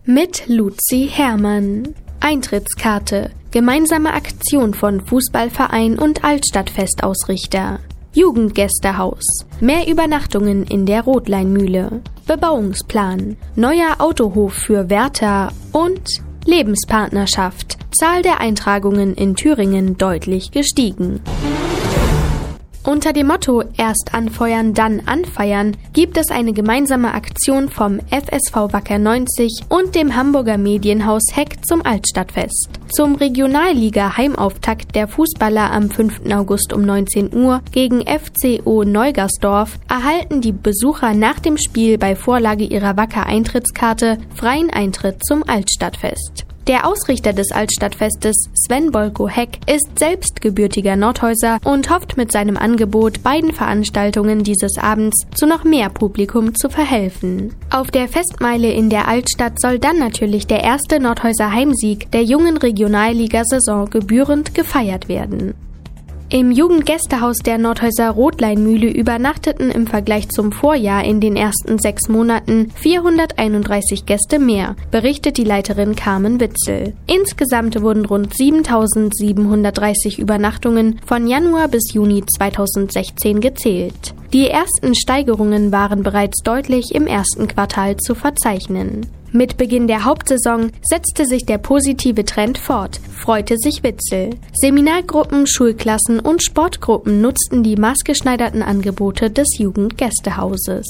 Mit Luzi Herrmann. Eintrittskarte. Gemeinsame Aktion von Fußballverein und Altstadtfestausrichter. Jugendgästehaus. Mehr Übernachtungen in der Rothleinmühle. Bebauungsplan. Neuer Autohof für Wärter und Lebenspartnerschaft. Zahl der Eintragungen in Thüringen deutlich gestiegen. Unter dem Motto Erst anfeuern, dann anfeiern gibt es eine gemeinsame Aktion vom FSV Wacker 90 und dem Hamburger Medienhaus Heck zum Altstadtfest. Zum Regionalliga-Heimauftakt der Fußballer am 5. August um 19 Uhr gegen FCO Neugersdorf erhalten die Besucher nach dem Spiel bei Vorlage ihrer Wacker-Eintrittskarte freien Eintritt zum Altstadtfest. Der Ausrichter des Altstadtfestes, Sven Bolko Heck, ist selbst gebürtiger Nordhäuser und hofft mit seinem Angebot, beiden Veranstaltungen dieses Abends zu noch mehr Publikum zu verhelfen. Auf der Festmeile in der Altstadt soll dann natürlich der erste Nordhäuser Heimsieg der jungen Regionalligasaison gebührend gefeiert werden. Im Jugendgästehaus der Nordhäuser Rothleinmühle übernachteten im Vergleich zum Vorjahr in den ersten 6 Monaten 431 Gäste mehr, berichtet die Leiterin Carmen Witzel. Insgesamt wurden rund 7.730 Übernachtungen von Januar bis Juni 2016 gezählt. Die ersten Steigerungen waren bereits deutlich im ersten Quartal zu verzeichnen. Mit Beginn der Hauptsaison setzte sich der positive Trend fort, freute sich Witzel. Seminargruppen, Schulklassen und Sportgruppen nutzten die maßgeschneiderten Angebote des Jugendgästehauses.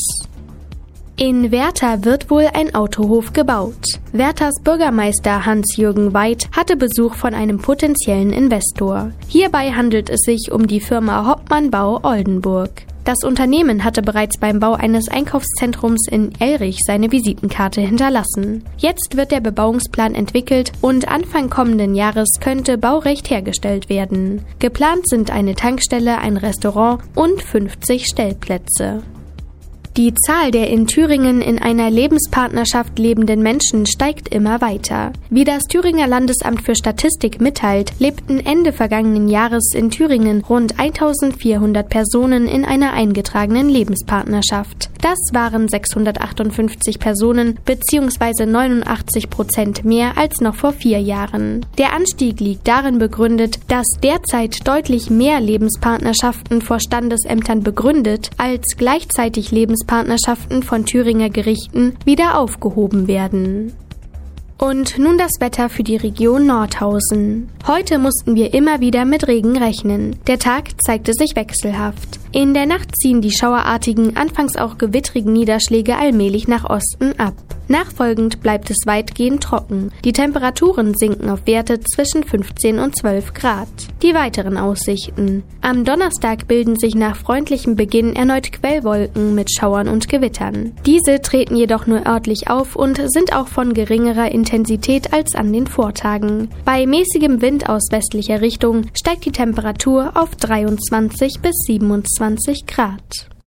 In Werther wird wohl ein Autohof gebaut. Werthers Bürgermeister Hans-Jürgen Weid hatte Besuch von einem potenziellen Investor. Hierbei handelt es sich um die Firma Hoppmann Bau Oldenburg. Das Unternehmen hatte bereits beim Bau eines Einkaufszentrums in Elrich seine Visitenkarte hinterlassen. Jetzt wird der Bebauungsplan entwickelt und Anfang kommenden Jahres könnte Baurecht hergestellt werden. Geplant sind eine Tankstelle, ein Restaurant und 50 Stellplätze. Die Zahl der in Thüringen in einer Lebenspartnerschaft lebenden Menschen steigt immer weiter. Wie das Thüringer Landesamt für Statistik mitteilt, lebten Ende vergangenen Jahres in Thüringen rund 1.400 Personen in einer eingetragenen Lebenspartnerschaft. Das waren 658 Personen bzw. 89% mehr als noch vor 4 Jahren. Der Anstieg liegt darin begründet, dass derzeit deutlich mehr Lebenspartnerschaften vor Standesämtern begründet als gleichzeitig Lebenspartnerschaften von Thüringer Gerichten wieder aufgehoben werden. Und nun das Wetter für die Region Nordhausen. Heute mussten wir immer wieder mit Regen rechnen. Der Tag zeigte sich wechselhaft. In der Nacht ziehen die schauerartigen, anfangs auch gewittrigen Niederschläge allmählich nach Osten ab. Nachfolgend bleibt es weitgehend trocken. Die Temperaturen sinken auf Werte zwischen 15 und 12 Grad. Die weiteren Aussichten. Am Donnerstag bilden sich nach freundlichem Beginn erneut Quellwolken mit Schauern und Gewittern. Diese treten jedoch nur örtlich auf und sind auch von geringerer Intensität als an den Vortagen. Bei mäßigem Wind aus westlicher Richtung steigt die Temperatur auf 23 bis 27 Grad.